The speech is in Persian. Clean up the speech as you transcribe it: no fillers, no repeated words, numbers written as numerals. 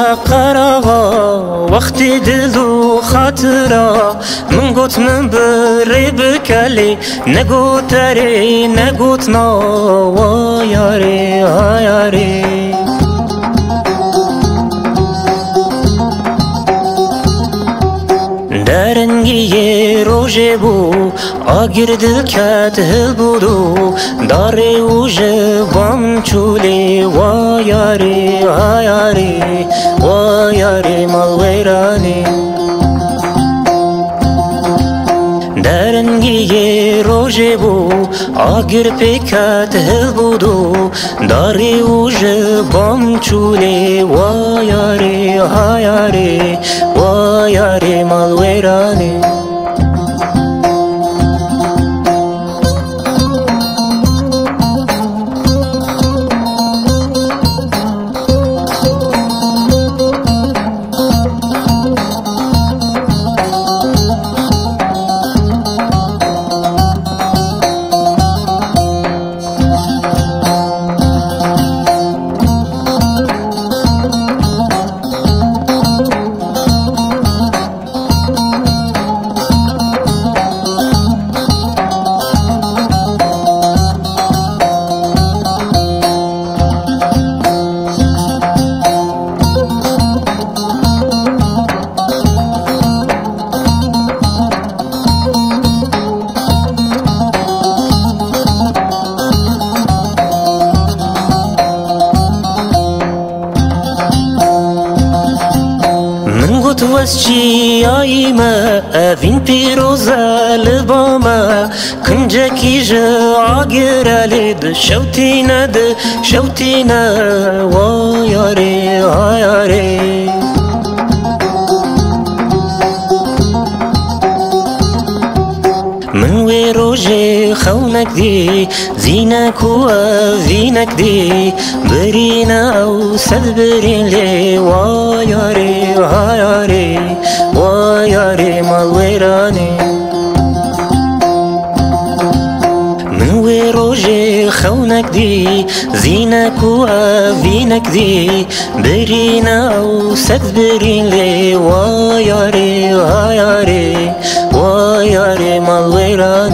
قرغا وقتی دل و خاطرا من گوت من بری بکلی نگوت ری نگوت نا و یاری ها یاری درنگی روژه بو آگر دل کت هل بودو داره و جوام چولی و یاری ها یاری و یاری مال ویرانی درنگی روژه بو آگر پیکت هل بودو داره و جوام چولی و یاری ها یاری و یاری مال ویرانی واسچی آیمه اوین پیروزه لبامه کنجه کیجه آگره لید شوتینه و یاری ها یاری من وی روژه خونک دی زینک و زینک دی برین او سد برین لی و یاری ها یاری و یاری مال ویرانی من وی روژه خونک دی زینک و زینک دی برین او سد برین لی و یاری ها یاری و یاری مال ویرانی